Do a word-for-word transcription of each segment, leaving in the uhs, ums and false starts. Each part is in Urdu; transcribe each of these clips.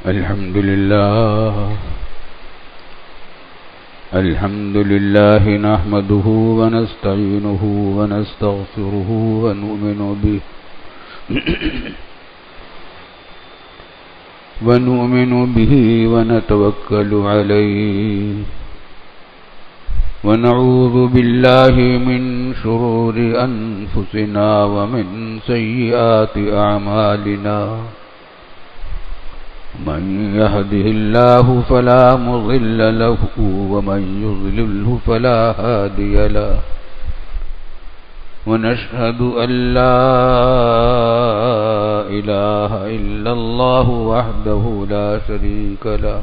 الحمد لله الحمد لله نحمده ونستعينه ونستغفره ونؤمن به ونؤمن به ونتوكل عليه ونعوذ بالله من شرور أنفسنا ومن سيئات أعمالنا من يهده الله فلا مضل له ومن يضلله فلا هادي له ونشهد أن لا إله إلا الله وحده لا شريك له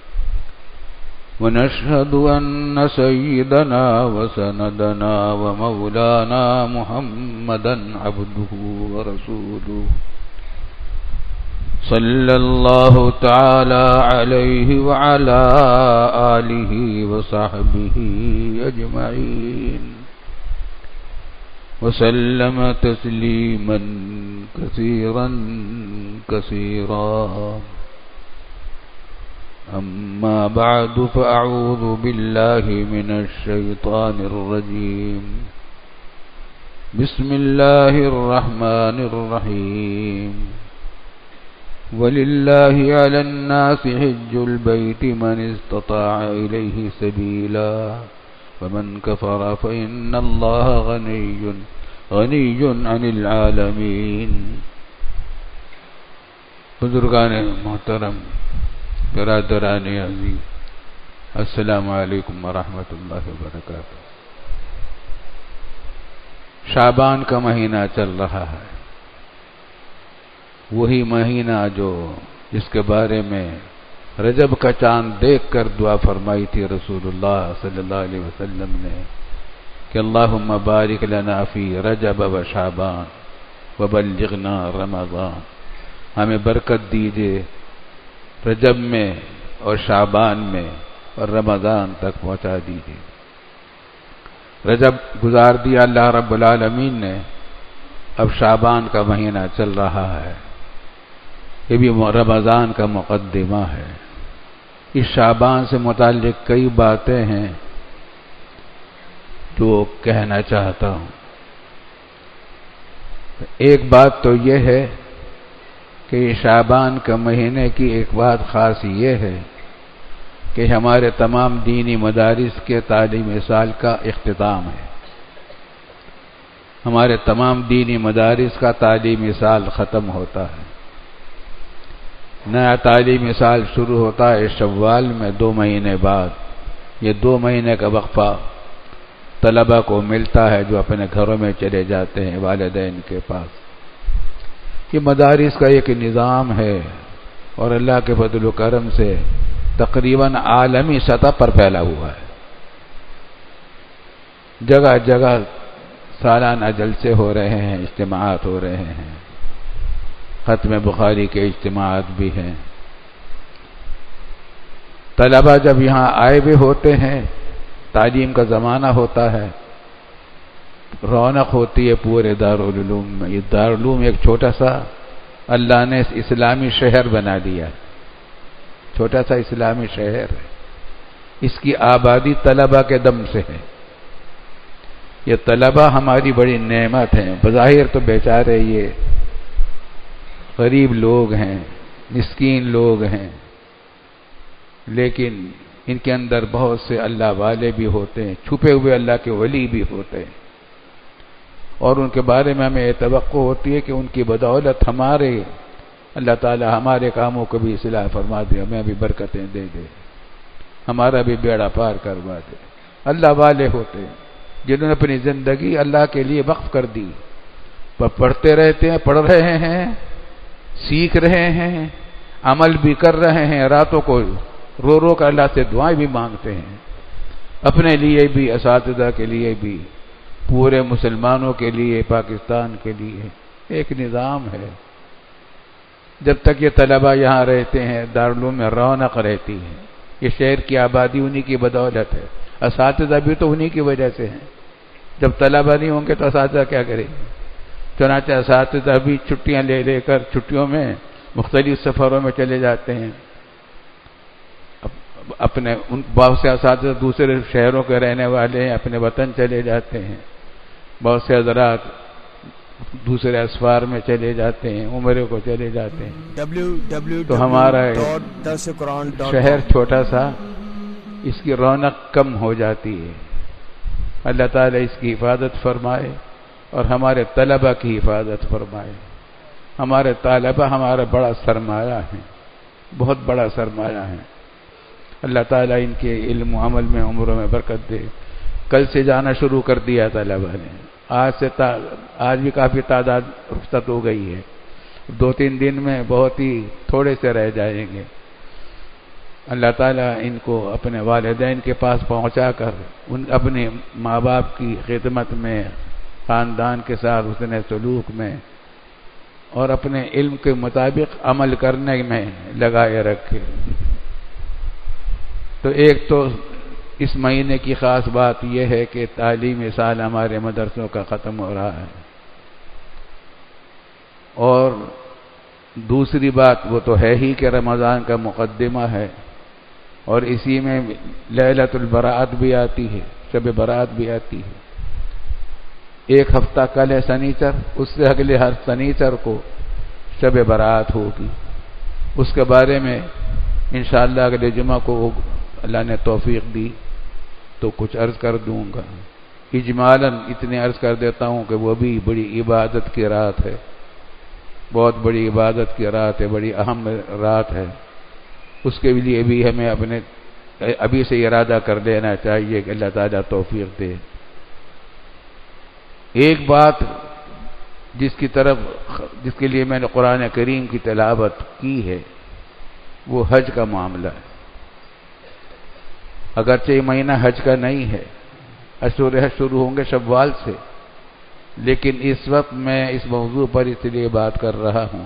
ونشهد أن سيدنا وسندنا ومولانا محمدا عبده ورسوله صلى الله تعالى عليه وعلى آله وصحبه أجمعين وسلم تسليما كثيرا كثيرا أما بعد فأعوذ بالله من الشيطان الرجيم بسم الله الرحمن الرحيم وَلِلَّهِ عَلَى النَّاسِ حِجُّ الْبَيْتِ مَنِ اسْتَطَاعَ إِلَيْهِ سَبِيلًا وَمَنْ كَفَرَ فَإِنَّ اللَّهَ غَنِيٌّ غَنِيٌّ عَنِ الْعَالَمِينَ. بزرگان محترم، برادران عزیز، السلام علیکم ورحمۃ اللہ وبرکاتہ. شعبان کا مہینہ چل رہا ہے، وہی مہینہ جو جس کے بارے میں رجب کا چاند دیکھ کر دعا فرمائی تھی رسول اللہ صلی اللہ علیہ وسلم نے کہ اللہم بارک لنا فی رجب و شعبان وبلغنا رمضان. ہمیں برکت دیجئے رجب میں اور شعبان میں اور رمضان تک پہنچا دیجئے. رجب گزار دیا اللہ رب العالمین نے، اب شعبان کا مہینہ چل رہا ہے. یہ بھی رمضان کا مقدمہ ہے. اس شعبان سے متعلق کئی باتیں ہیں جو کہنا چاہتا ہوں. ایک بات تو یہ ہے کہ شعبان کے مہینے کی ایک بات خاص یہ ہے کہ ہمارے تمام دینی مدارس کے تعلیمی سال کا اختتام ہے. ہمارے تمام دینی مدارس کا تعلیمی سال ختم ہوتا ہے. نیا تعلیمی سال شروع ہوتا ہے شوال میں دو مہینے بعد. یہ دو مہینے کا وقفہ طلبہ کو ملتا ہے جو اپنے گھروں میں چلے جاتے ہیں والدین کے پاس. یہ مدارس کا ایک نظام ہے اور اللہ کے فضل و کرم سے تقریباً عالمی سطح پر پھیلا ہوا ہے. جگہ جگہ سالانہ جلسے ہو رہے ہیں، اجتماعات ہو رہے ہیں، ختم بخاری کے اجتماعات بھی ہیں. طلبہ جب یہاں آئے بھی ہوتے ہیں، تعلیم کا زمانہ ہوتا ہے، رونق ہوتی ہے پورے دارالعلوم میں. یہ دارالعلوم ایک چھوٹا سا اللہ نے اسلامی شہر بنا دیا، چھوٹا سا اسلامی شہر ہے. اس کی آبادی طلبہ کے دم سے ہے. یہ طلبہ ہماری بڑی نعمت ہیں. بظاہر تو بیچارے یہ غریب لوگ ہیں، مسکین لوگ ہیں، لیکن ان کے اندر بہت سے اللہ والے بھی ہوتے ہیں، چھپے ہوئے اللہ کے ولی بھی ہوتے ہیں، اور ان کے بارے میں ہمیں یہ توقع ہوتی ہے کہ ان کی بدولت ہمارے اللہ تعالی ہمارے کاموں کو بھی اصلاح فرما دے، ہمیں بھی برکتیں دے دے، ہمارا بھی بیڑا پار کروا دے. اللہ والے ہوتے ہیں جنہوں نے اپنی زندگی اللہ کے لیے وقف کر دی. پڑھتے رہتے ہیں، پڑھ رہے ہیں، سیکھ رہے ہیں، عمل بھی کر رہے ہیں، راتوں کو رو رو کر اللہ سے دعائیں بھی مانگتے ہیں، اپنے لیے بھی، اساتذہ کے لیے بھی، پورے مسلمانوں کے لیے، پاکستان کے لیے. ایک نظام ہے. جب تک یہ طلبہ یہاں رہتے ہیں دارالعلوم میں رونق رہتی ہے. یہ شہر کی آبادی انہی کی بدولت ہے. اساتذہ بھی تو انہی کی وجہ سے ہیں. جب طلبہ نہیں ہوں گے تو اساتذہ کیا کریں گے؟ چنانچہ اساتذہ بھی چھٹیاں لے لے کر چھٹیوں میں مختلف سفروں میں چلے جاتے ہیں. اپنے ان بہت سے اساتذہ دوسرے شہروں کے رہنے والے ہیں، اپنے وطن چلے جاتے ہیں، بہت سے حضرات دوسرے اسفار میں چلے جاتے ہیں، عمرے کو چلے جاتے ہیں۔ تو ہمارا شہر چھوٹا سا، اس کی رونق کم ہو جاتی ہے۔ اللہ تعالیٰ اس کی حفاظت فرمائے اور ہمارے طلبہ کی حفاظت فرمائے۔ ہمارے طلبہ ہمارا بڑا سرمایہ ہے، بہت بڑا سرمایہ ہے۔ اللہ تعالیٰ ان کے علم و عمل میں، عمروں میں برکت دے۔ کل سے جانا شروع کر دیا طلبہ نے، آج سے تا آج بھی کافی تعداد رخصت ہو گئی ہے، دو تین دن میں بہت ہی تھوڑے سے رہ جائیں گے۔ اللہ تعالیٰ ان کو اپنے والدین کے پاس پہنچا کر ان اپنے ماں باپ کی خدمت میں، خاندان کے ساتھ حسن سلوک میں اور اپنے علم کے مطابق عمل کرنے میں لگائے رکھے۔ تو ایک تو اس مہینے کی خاص بات یہ ہے کہ تعلیمی سال ہمارے مدرسوں کا ختم ہو رہا ہے، اور دوسری بات وہ تو ہے ہی کہ رمضان کا مقدمہ ہے، اور اسی میں لیلۃ البراءت بھی آتی ہے، شب برات بھی آتی ہے۔ ایک ہفتہ کل ہے سنیچر، اس سے اگلے ہر سنیچر کو شب برات ہوگی۔ اس کے بارے میں انشاءاللہ اگلے جمعہ کو اللہ نے توفیق دی تو کچھ عرض کر دوں گا۔ اجمالاً اتنے عرض کر دیتا ہوں کہ وہ بھی بڑی عبادت کی رات ہے، بہت بڑی عبادت کی رات ہے، بڑی اہم رات ہے۔ اس کے لیے بھی ہمیں اپنے ابھی سے ارادہ کر لینا چاہیے کہ اللہ تعالیٰ توفیق دے۔ ایک بات جس کی طرف جس کے لیے میں نے قرآن کریم کی تلاوت کی ہے وہ حج کا معاملہ ہے۔ اگرچہ یہ مہینہ حج کا نہیں ہے، اشہر حج شروع ہوں گے شوال سے، لیکن اس وقت میں اس موضوع پر اس لیے بات کر رہا ہوں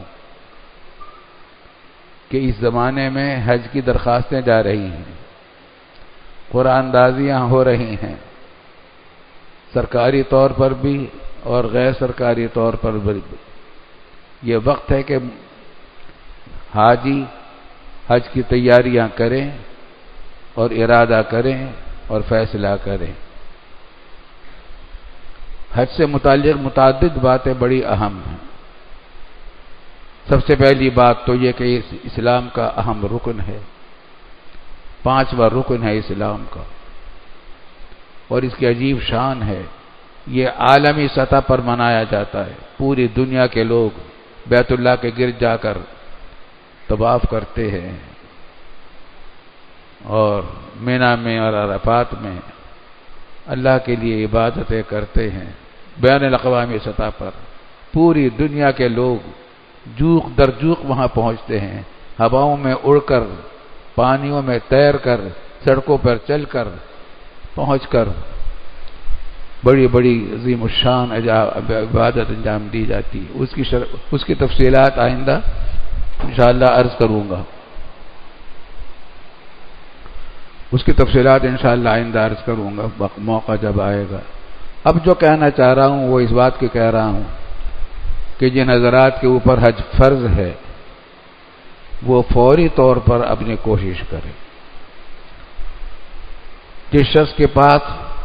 کہ اس زمانے میں حج کی درخواستیں جا رہی ہیں، قرآن دازیاں ہو رہی ہیں، سرکاری طور پر بھی اور غیر سرکاری طور پر بھی۔ یہ وقت ہے کہ حاجی حج کی تیاریاں کریں اور ارادہ کریں اور فیصلہ کریں۔ حج سے متعلق متعدد باتیں بڑی اہم ہیں۔ سب سے پہلی بات تو یہ کہ اس اسلام کا اہم رکن ہے، پانچواں رکن ہے اسلام کا، اور اس کی عجیب شان ہے، یہ عالمی سطح پر منایا جاتا ہے۔ پوری دنیا کے لوگ بیت اللہ کے گرد جا کر طواف کرتے ہیں اور مینا میں اور عرفات میں اللہ کے لیے عبادتیں کرتے ہیں۔ بین الاقوامی سطح پر پوری دنیا کے لوگ جوق در جوق وہاں پہنچتے ہیں، ہواؤں میں اڑ کر، پانیوں میں تیر کر، سڑکوں پر چل کر، پہنچ کر بڑی بڑی عظیم الشان عبادت انجام دی جاتی ہے۔ اس کی شر... اس کی تفصیلات آئندہ انشاءاللہ عرض کروں گا، اس کی تفصیلات انشاءاللہ آئندہ عرض کروں گا موقع جب آئے گا۔ اب جو کہنا چاہ رہا ہوں وہ اس بات کی کہہ رہا ہوں کہ جن حضرات کے اوپر حج فرض ہے وہ فوری طور پر اپنی کوشش کرے۔ جس شخص کے پاس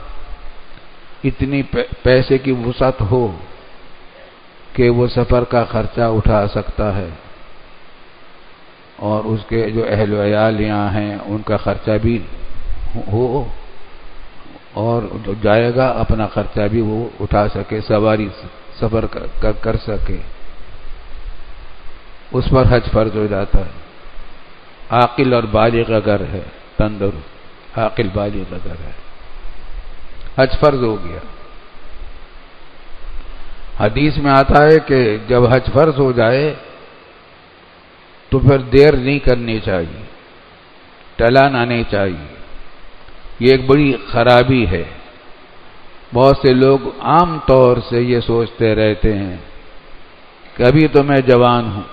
اتنی پیسے کی وسعت ہو کہ وہ سفر کا خرچہ اٹھا سکتا ہے اور اس کے جو اہل و عیال یہاں ہیں ان کا خرچہ بھی ہو اور جو جائے گا اپنا خرچہ بھی وہ اٹھا سکے، سواری سفر کر, کر سکے، اس پر حج فرض ہو جاتا ہے۔ عاقل اور بالغ اگر ہے، تندرست عاقل بالغ اگر ہے، حج فرض ہو گیا۔ حدیث میں آتا ہے کہ جب حج فرض ہو جائے تو پھر دیر نہیں کرنی چاہیے، ٹلانا نہیں چاہیے۔ یہ ایک بڑی خرابی ہے۔ بہت سے لوگ عام طور سے یہ سوچتے رہتے ہیں کہ ابھی تو میں جوان ہوں،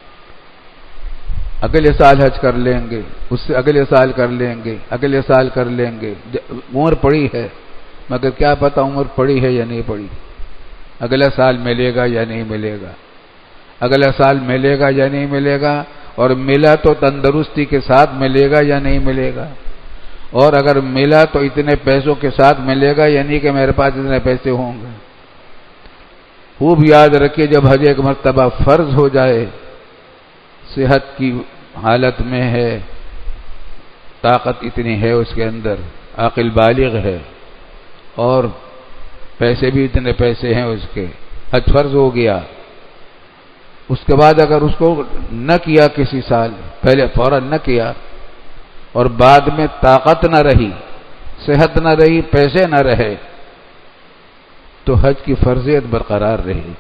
اگلے سال حج کر لیں گے، اس سے اگلے سال کر لیں گے، اگلے سال کر لیں گے، عمر پڑی ہے، مگر کیا پتہ عمر پڑی ہے یا نہیں پڑی، اگلا سال ملے گا یا نہیں ملے گا، اگلا سال ملے گا یا نہیں ملے گا، اور ملا تو تندرستی کے ساتھ ملے گا یا نہیں ملے گا، اور اگر ملا تو اتنے پیسوں کے ساتھ ملے گا یا نہیں کہ میرے پاس اتنے پیسے ہوں گے۔ خوب یاد رکھیے، جب حج ایک مرتبہ فرض ہو جائے، صحت کی حالت میں ہے، طاقت اتنی ہے اس کے اندر، عاقل بالغ ہے، اور پیسے بھی اتنے پیسے ہیں اس کے، حج فرض ہو گیا، اس کے بعد اگر اس کو نہ کیا کسی سال، پہلے فوراً نہ کیا، اور بعد میں طاقت نہ رہی، صحت نہ رہی، پیسے نہ رہے، تو حج کی فرضیت برقرار رہے گی۔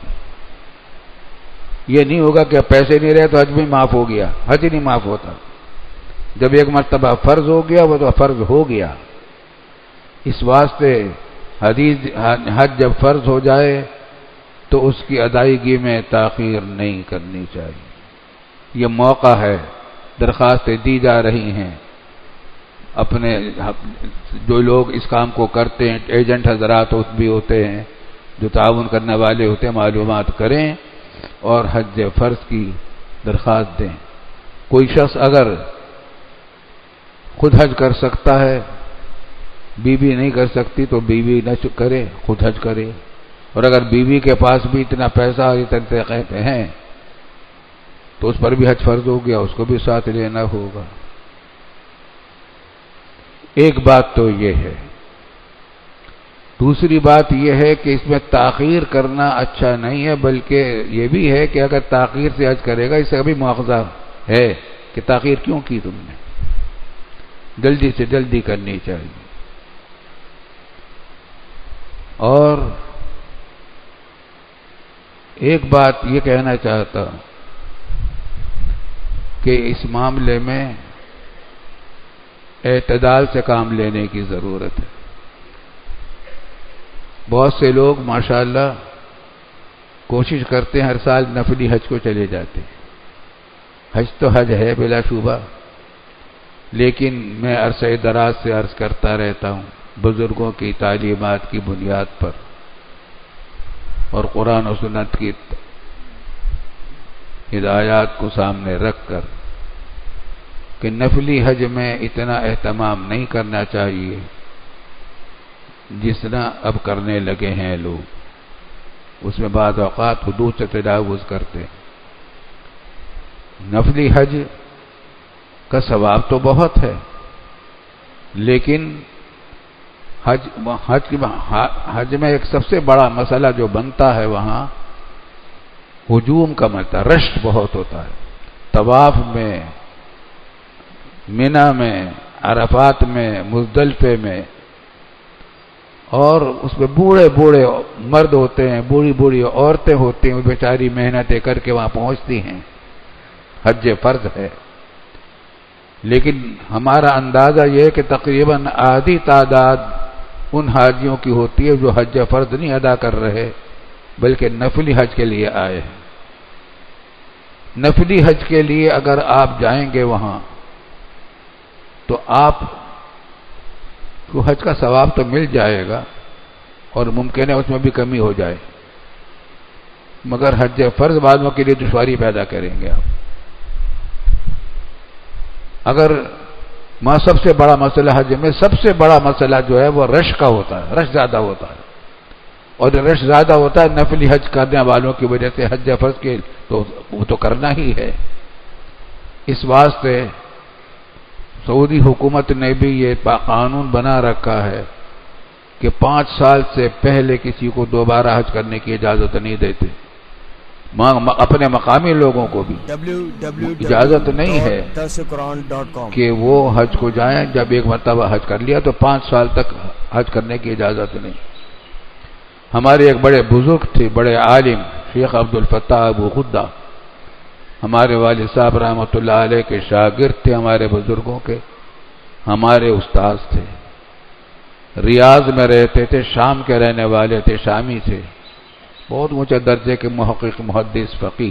یہ نہیں ہوگا کہ پیسے نہیں رہے تو حج بھی معاف ہو گیا، حج نہیں معاف ہوتا۔ جب ایک مرتبہ فرض ہو گیا وہ تو فرض ہو گیا۔ اس واسطے حدیث حج جب فرض ہو جائے تو اس کی ادائیگی میں تاخیر نہیں کرنی چاہیے۔ یہ موقع ہے، درخواستیں دی جا رہی ہیں، اپنے جو لوگ اس کام کو کرتے ہیں، ایجنٹ حضرات بھی ہوتے ہیں جو تعاون کرنے والے ہوتے ہیں، معلومات کریں اور حج فرض کی درخواست دیں۔ کوئی شخص اگر خود حج کر سکتا ہے، بیوی نہیں کر سکتی تو بیوی نہ کرے، خود حج کرے، اور اگر بیوی کے پاس بھی اتنا پیسہ اور اتنے طریقے ہیں تو اس پر بھی حج فرض ہو گیا، اس کو بھی ساتھ لینا ہوگا۔ ایک بات تو یہ ہے۔ دوسری بات یہ ہے کہ اس میں تاخیر کرنا اچھا نہیں ہے، بلکہ یہ بھی ہے کہ اگر تاخیر سے حج کرے گا اس سے بھی مواخذہ ہے کہ تاخیر کیوں کی تم نے، جلدی سے جلدی کرنی چاہیے۔ اور ایک بات یہ کہنا چاہتا کہ اس معاملے میں اعتدال سے کام لینے کی ضرورت ہے۔ بہت سے لوگ ماشاءاللہ کوشش کرتے ہیں، ہر سال نفلی حج کو چلے جاتے ہیں۔ حج تو حج ہے بلا شبہ، لیکن میں عرصہ دراز سے عرض کرتا رہتا ہوں، بزرگوں کی تعلیمات کی بنیاد پر اور قرآن و سنت کی ہدایات کو سامنے رکھ کر کہ نفلی حج میں اتنا اہتمام نہیں کرنا چاہیے جتنا اب کرنے لگے ہیں لوگ۔ اس میں بعض اوقات حدود سے تجاوز کرتے ہیں۔ نفلی حج کا ثواب تو بہت ہے، لیکن حج حج کی حج میں ایک سب سے بڑا مسئلہ جو بنتا ہے وہاں ہجوم کا مسئلہ، رش بہت ہوتا ہے۔ طواف میں، منی میں، عرفات میں، مزدلفے میں، اور اس میں بوڑھے بوڑھے مرد ہوتے ہیں، بوڑھی بوڑھی عورتیں ہوتی ہیں، وہ بیچاری محنتیں کر کے وہاں پہنچتی ہیں، حج فرض ہے۔ لیکن ہمارا اندازہ یہ ہے کہ تقریباً آدھی تعداد ان حاجیوں کی ہوتی ہے جو حج فرض نہیں ادا کر رہے بلکہ نفلی حج کے لیے آئے ہیں۔ نفلی حج کے لیے اگر آپ جائیں گے وہاں تو آپ کو حج کا ثواب تو مل جائے گا، اور ممکن ہے اس میں بھی کمی ہو جائے، مگر حج فرض والوں کے لیے دشواری پیدا کریں گے آپ۔ اگر ماں سب سے بڑا مسئلہ حج میں سب سے بڑا مسئلہ جو ہے وہ رش کا ہوتا ہے، رش زیادہ ہوتا ہے، اور جب رش زیادہ ہوتا ہے نفلی حج کرنے والوں کی وجہ سے حج فرض کے تو وہ تو کرنا ہی ہے۔ اس واسطے سعودی حکومت نے بھی یہ قانون بنا رکھا ہے کہ پانچ سال سے پہلے کسی کو دوبارہ حج کرنے کی اجازت نہیں دیتے، اپنے مقامی لوگوں کو بھی اجازت نہیں ہے کہ وہ حج کو جائیں۔ جب ایک مرتبہ حج کر لیا تو پانچ سال تک حج کرنے کی اجازت نہیں۔ ہمارے ایک بڑے بزرگ تھے، بڑے عالم، شیخ عبد الفتاح ابو خدہ، ہمارے والد صاحب رحمۃ اللہ علیہ کے شاگرد تھے، ہمارے بزرگوں کے ہمارے استاذ تھے، ریاض میں رہتے تھے، شام کے رہنے والے تھے، شامی تھے، بہت اونچے درجے کے محقق، محدث، فقیہ۔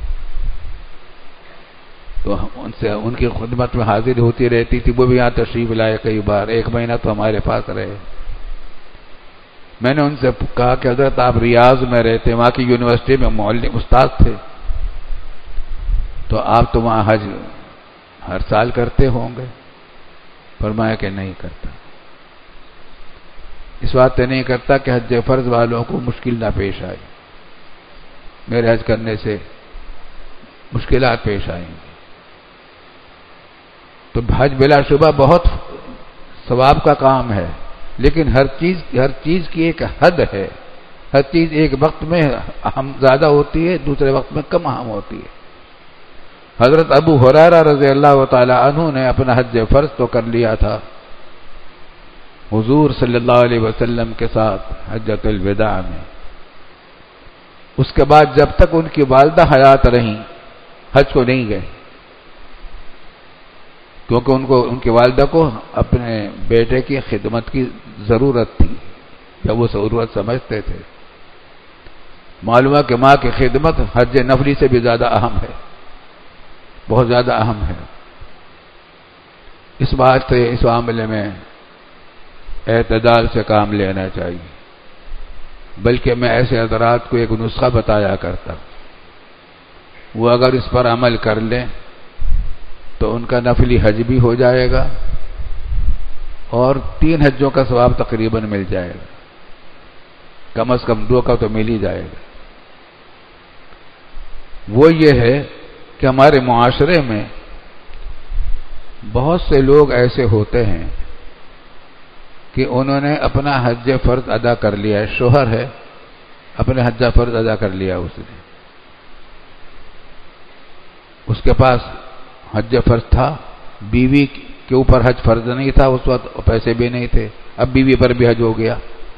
تو ان سے ان کی خدمت میں حاضر ہوتی رہتی تھی، وہ بھی یہاں تشریف لائے کئی بار، ایک مہینہ تو ہمارے پاس رہے۔ میں نے ان سے کہا کہ حضرت آپ ریاض میں رہتے، وہاں کی یونیورسٹی میں معلم استاد تھے، تو آپ تو وہاں حج ہر سال کرتے ہوں گے؟ فرمایا کہ نہیں کرتا. اس بات سے نہیں کرتا کہ حج فرض والوں کو مشکل نہ پیش آئے، میرے حج کرنے سے مشکلات پیش آئیں گی. تو حج بلا شبہ بہت ثواب کا کام ہے، لیکن ہر چیز ہر چیز کی ایک حد ہے. ہر چیز ایک وقت میں اہم زیادہ ہوتی ہے، دوسرے وقت میں کم اہم ہوتی ہے. حضرت ابو ہریرہ رضی اللہ تعالی عنہ نے اپنا حج فرض تو کر لیا تھا حضور صلی اللہ علیہ وسلم کے ساتھ حجۃ الوداع میں. اس کے بعد جب تک ان کی والدہ حیات رہیں حج کو نہیں گئے، کیونکہ ان کو ان کی والدہ کو اپنے بیٹے کی خدمت کی ضرورت تھی، یا وہ ضرورت سمجھتے تھے. معلوم ہے کہ ماں کی خدمت حج نفلی سے بھی زیادہ اہم ہے، بہت زیادہ اہم ہے. اس بات سے اس معاملے میں اعتدال سے کام لینا چاہیے. بلکہ میں ایسے حضرات کو ایک نسخہ بتایا کرتا، وہ اگر اس پر عمل کر لیں تو ان کا نفلی حج بھی ہو جائے گا اور تین حجوں کا ثواب تقریباً مل جائے گا، کم از کم دو کا تو مل ہی جائے گا. وہ یہ ہے کہ ہمارے معاشرے میں بہت سے لوگ ایسے ہوتے ہیں کہ انہوں نے اپنا حج فرض ادا کر لیا ہے، شوہر ہے اپنے حج فرض ادا کر لیا اس نے، اس کے پاس حج فرض تھا، بیوی کے اوپر حج فرض نہیں تھا اس وقت، پیسے بھی نہیں تھے، اب بیوی پر بھی حج ہو گیا.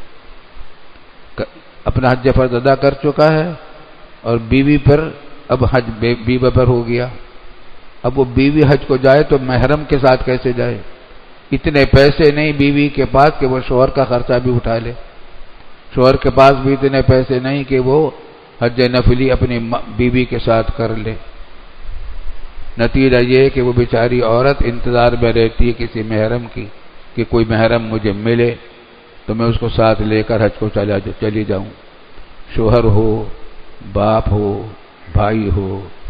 اپنا حج فرض ادا کر چکا ہے اور بیوی پر اب حج بیوی پر ہو گیا. اب وہ بیوی حج کو جائے تو محرم کے ساتھ کیسے جائے؟ اتنے پیسے نہیں بیوی کے پاس کہ وہ شوہر کا خرچہ بھی اٹھا لے، شوہر کے پاس بھی اتنے پیسے نہیں کہ وہ حج نفلی اپنی بیوی کے ساتھ کر لے. نتیجہ یہ کہ وہ بیچاری عورت انتظار میں رہتی ہے کسی محرم کی کہ کوئی محرم مجھے ملے تو میں اس کو ساتھ لے کر حج کو چلا چلی جاؤں. شوہر ہو، باپ ہو، بھائی ہو،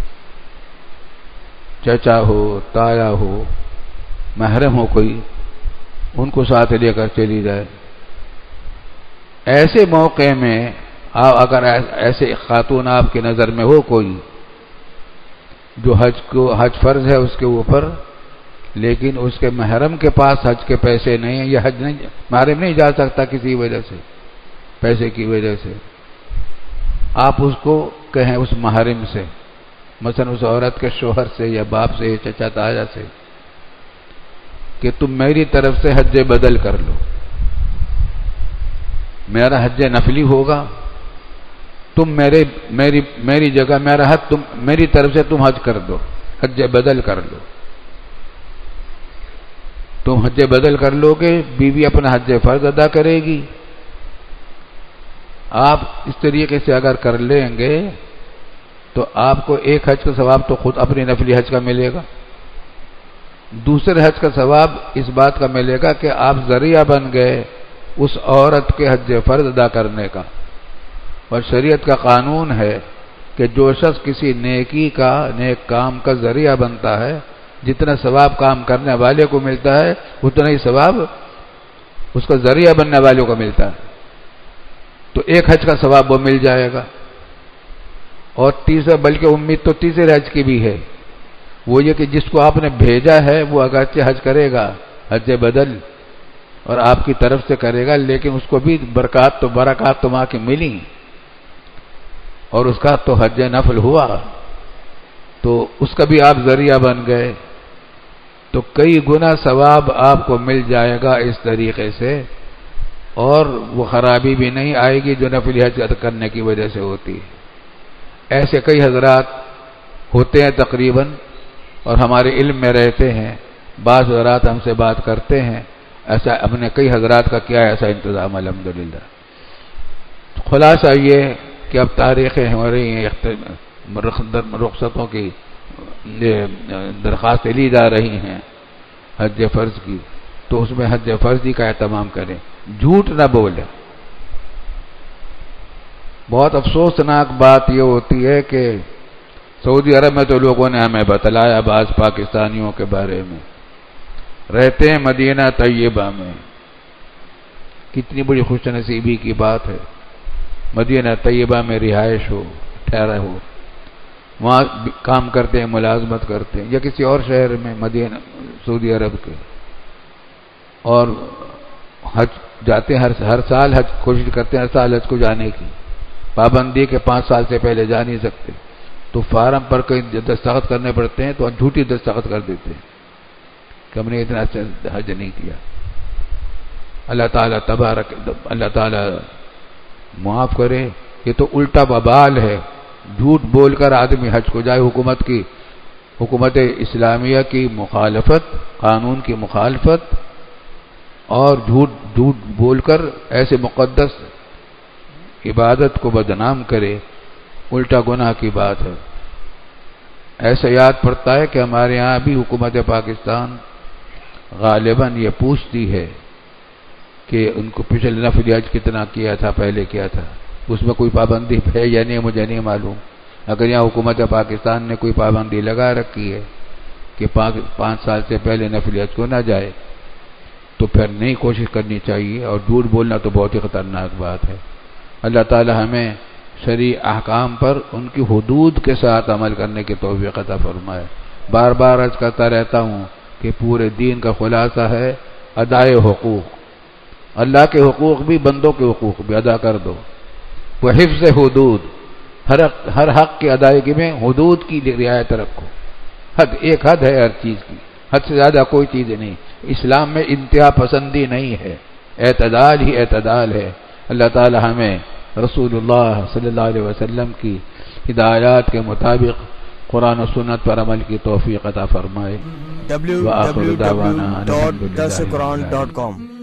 چچا ہو، تایا ہو، محرم ہو کوئی، ان کو ساتھ لے کر چلی جائے. ایسے موقع میں اگر ایسے خاتون آپ کی نظر میں ہو کوئی جو حج کو حج فرض ہے اس کے اوپر، لیکن اس کے محرم کے پاس حج کے پیسے نہیں ہیں، یہ حج نہیں محرم نہیں جا سکتا کسی وجہ سے، پیسے کی وجہ سے، آپ اس کو کہیں اس محرم سے، مثلا اس عورت کے شوہر سے یا باپ سے یا چچا تایا سے کہ تم میری طرف سے حج بدل کر لو، میرا حج نفلی ہوگا، تم میرے میری میری جگہ میرا حج تم میری طرف سے تم حج کر دو، حج بدل کر لو. تم حج بدل کر لو گے، بیوی اپنا حج فرض ادا کرے گی. آپ اس طریقے سے اگر کر لیں گے تو آپ کو ایک حج کا ثواب تو خود اپنی نفلی حج کا ملے گا، دوسرے حج کا ثواب اس بات کا ملے گا کہ آپ ذریعہ بن گئے اس عورت کے حج فرض ادا کرنے کا. اور شریعت کا قانون ہے کہ جو شخص کسی نیکی کا نیک کام کا ذریعہ بنتا ہے، جتنا ثواب کام کرنے والے کو ملتا ہے اتنا ہی ثواب اس کا ذریعہ بننے والوں کو ملتا ہے. تو ایک حج کا ثواب وہ مل جائے گا. اور تیسرا، بلکہ امید تو تیسرے حج کی بھی ہے، وہ یہ کہ جس کو آپ نے بھیجا ہے وہ اگرچہ حج کرے گا حج بدل اور آپ کی طرف سے کرے گا، لیکن اس کو بھی برکات تو برکات تو وہاں کی ملی اور اس کا تو حج نفل ہوا، تو اس کا بھی آپ ذریعہ بن گئے. تو کئی گنا ثواب آپ کو مل جائے گا اس طریقے سے، اور وہ خرابی بھی نہیں آئے گی جو نفلی حج کرنے کی وجہ سے ہوتی ہے. ایسے کئی حضرات ہوتے ہیں تقریباً، اور ہمارے علم میں رہتے ہیں، بعض حضرات ہم سے بات کرتے ہیں، ایسا ہم نے کئی حضرات کا کیا ایسا انتظام الحمدللہ. خلاصہ یہ کہ اب تاریخیں ہو رہی ہیں، رخصتوں کی درخواستیں لی جا رہی ہیں حج فرض کی، تو اس میں حج فرضی کا اہتمام کریں، جھوٹ نہ بولیں. بہت افسوسناک بات یہ ہوتی ہے کہ سعودی عرب میں تو لوگوں نے ہمیں بتلایا بعض پاکستانیوں کے بارے میں، رہتے ہیں مدینہ طیبہ میں، کتنی بڑی خوش نصیبی کی بات ہے، مدینہ طیبہ میں رہائش ہو، ٹھہرا ہو، وہاں کام کرتے ہیں، ملازمت کرتے ہیں، یا کسی اور شہر میں مدینہ سعودی عرب کے، اور حج جاتے ہیں، ہر ہر سال حج کوشش کرتے ہیں ہر سال حج کو جانے کی، پابندی کے پانچ سال سے پہلے جا نہیں سکتے، تو فارم پر کئی دستخط کرنے پڑتے ہیں تو جھوٹی دستخط کر دیتے ہیں کہ ہم نے اتنا اچھا حج نہیں کیا۔ اللہ تعالیٰ تبارک اللہ تعالیٰ معاف کرے، یہ تو الٹا وبال ہے، جھوٹ بول کر آدمی حج کو جائے، حکومت کی حکومت اسلامیہ کی مخالفت، قانون کی مخالفت، اور جھوٹ جھوٹ بول کر ایسے مقدس عبادت کو بدنام کرے، الٹا گناہ کی بات ہے۔ ایسا یاد پڑتا ہے کہ ہمارے ہاں بھی حکومت پاکستان غالباً یہ پوچھتی ہے کہ ان کو پچھلے نفل حج کتنا کیا تھا، پہلے کیا تھا، اس میں کوئی پابندی ہے یا نہیں مجھے نہیں معلوم۔ اگر یہاں حکومت پاکستان نے کوئی پابندی لگا رکھی ہے کہ پانچ سال سے پہلے نفل حج کو نہ جائے تو پھر نہیں کوشش کرنی چاہیے، اور جھوٹ بولنا تو بہت ہی خطرناک بات ہے۔ اللہ تعالی ہمیں شرعی احکام پر ان کی حدود کے ساتھ عمل کرنے کی توفیق عطا فرمائے۔ بار بار عرض کرتا رہتا ہوں کہ پورے دین کا خلاصہ ہے ادائے حقوق، اللہ کے حقوق بھی بندوں کے حقوق بھی ادا کر دو، وہ حفظ حدود، ہر ہر حق کی ادائیگی میں حدود کی رعایت رکھو، حد ایک حد ہے ہر چیز کی، حد سے زیادہ کوئی چیز نہیں، اسلام میں انتہا پسندی نہیں ہے، اعتدال ہی اعتدال ہے۔ اللہ تعالی ہمیں رسول اللہ صلی اللہ علیہ وسلم کی ہدایات کے مطابق قرآن و سنت پر عمل کی توفیق عطا فرمائے۔ ڈبلیو ڈبلیو ڈبلیو ڈاٹ درس قرآن ڈاٹ کام